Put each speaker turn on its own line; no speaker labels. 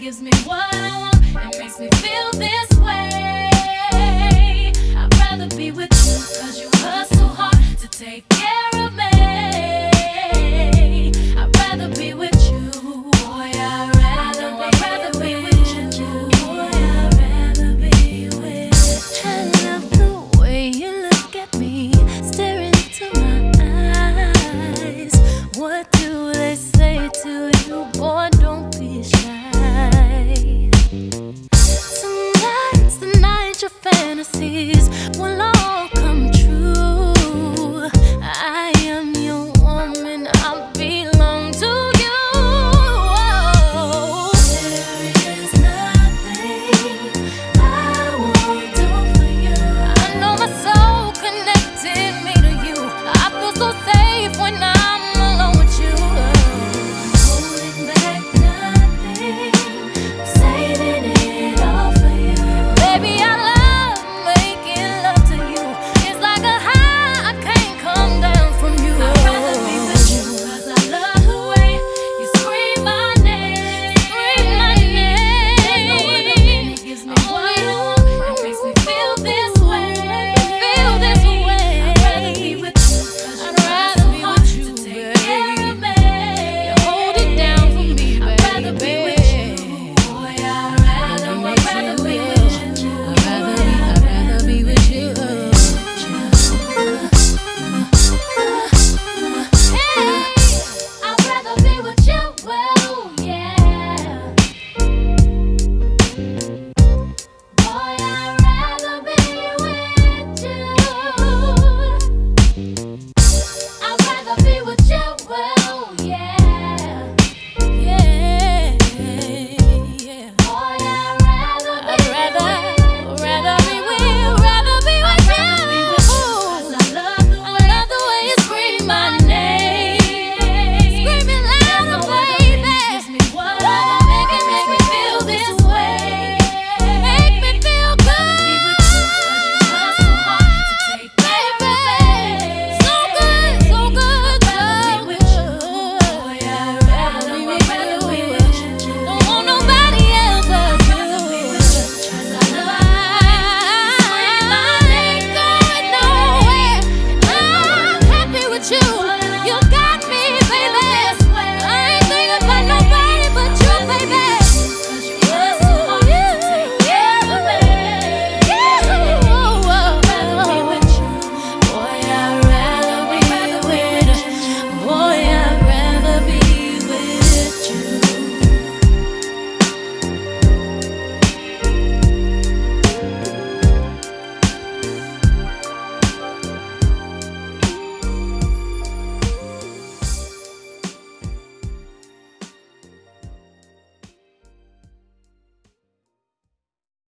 gives me what I want and makes me feel this way. I'd rather be with you, cause you hustle hard to take care of me. I'd rather be with you, boy, I'd rather be with you. Boy, I'd rather be with you. I love the way you look at me, staring into my eyes. What do they say to you, boy?